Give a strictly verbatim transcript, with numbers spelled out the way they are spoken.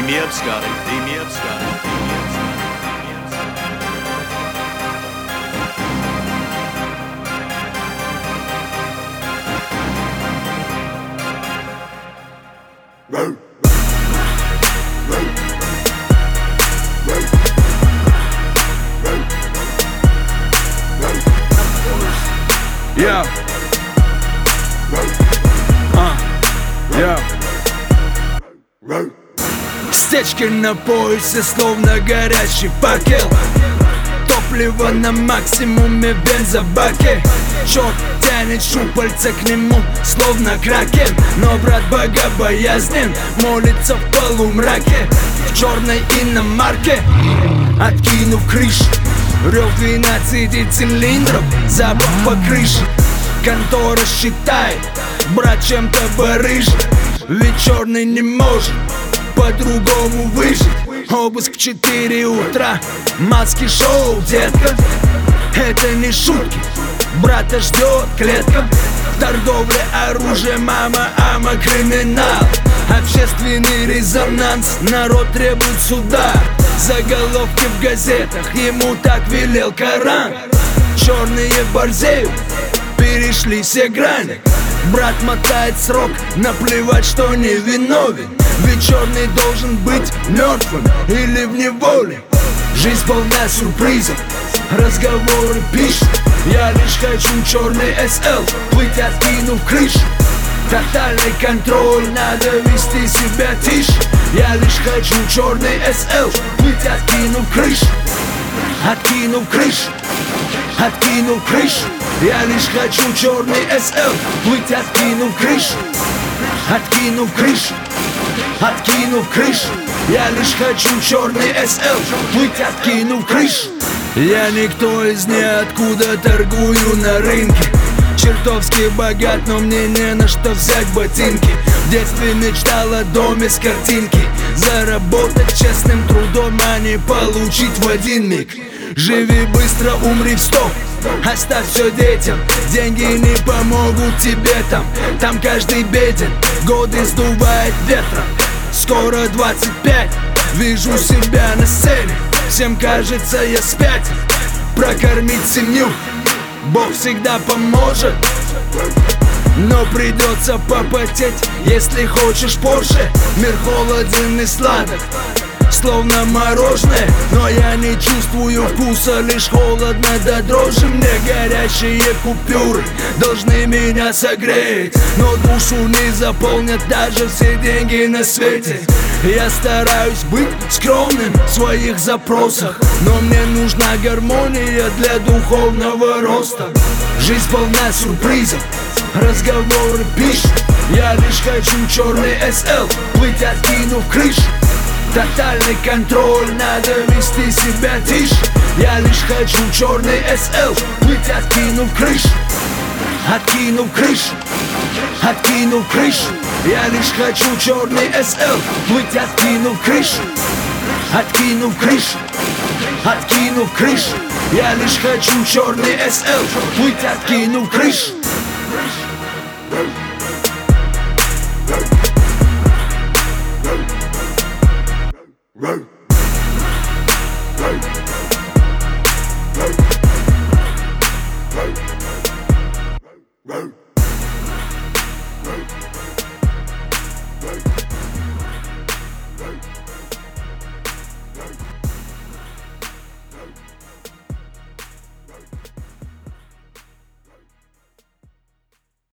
Dimiebs got it, Dimiebs got it, Dimiebs got it, Dimiebs got it. Road. Yeah. Uh. Yeah. Стечки на поясе, словно горящий факел. Топливо на максимуме в бензобаке. Черт тянет щупальца к нему, словно кракен. Но брат богобоязнен, молится в полумраке. В черной иномарке, откинув крышу, рев двенадцати цилиндров, запах по крыше. Контора считает, брат чем-то барыжит, ведь черный не может по-другому выжить. Обыск в четыре утра, маски шоу, детка. Это не шутки, брата ждет клетка. Торговля оружием, мама, ама, криминал. Общественный резонанс, народ требует суда. Заголовки в газетах, ему так велел Коран. Черные борзеют, перешли все грани. Брат мотает срок, наплевать, что не виновен. Ведь черный должен быть мертвым или в неволе. Жизнь полна сюрпризов, разговоры пишут. Я лишь хочу черный эс эл, плыть откинув крышу. Тотальный контроль, надо вести себя тише. Я лишь хочу черный эс эл, плыть откинув крышу. Откинув крышу, откинув крышу. Я лишь хочу черный эс эл, плыть откинув крышу. Откинув крышу, откинув крышу. Я лишь хочу черный эс эл, плыть откинув крышу. Я никто из ниоткуда, торгую на рынке. Чертовски богат, но мне не на что взять ботинки. В детстве мечтал о доме с картинки. Заработать честным трудом, а не получить в один миг. Живи быстро, умри в сто, оставь все детям. Деньги не помогут тебе там, там каждый беден. Годы сдувает ветром, скоро двадцать пять. Вижу себя на сцене, всем кажется я спятил. Прокормить семью Бог всегда поможет, но придется попотеть, если хочешь Порше. Мир холоден и сладок, словно мороженое, но я не чувствую вкуса, лишь холодно до дрожи. Мне горячие купюры должны меня согреть, но душу не заполнят даже все деньги на свете. Я стараюсь быть скромным в своих запросах, но мне нужна гармония для духовного роста. Жизнь полна сюрпризов, разговоры пишут. Я лишь хочу черный эс эл, плыть откинув крышу. Тотальный контроль, надо вести себя тише. Я лишь хочу черный эс эл, плыть откинув крышу. Откинув крышу, откинув крышу. Я лишь хочу черный эс эл, плыть откинув крышу. Откинув крышу, откинув крышу. Я лишь хочу черный эс эл, плыть откинув крышу.